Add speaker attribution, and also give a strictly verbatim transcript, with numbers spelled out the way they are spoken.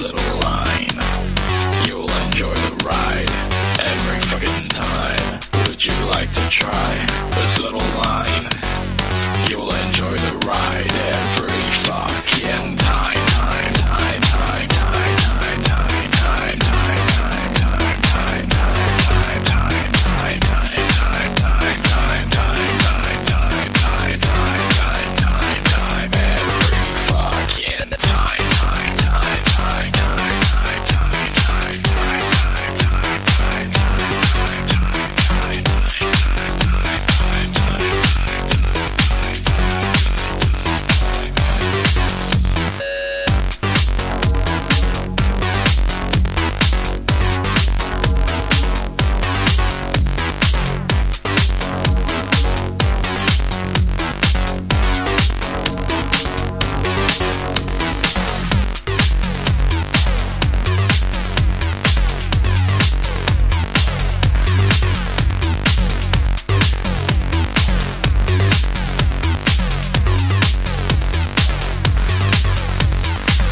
Speaker 1: little line. You'll enjoy the ride every fucking time. Would you like to try this little line?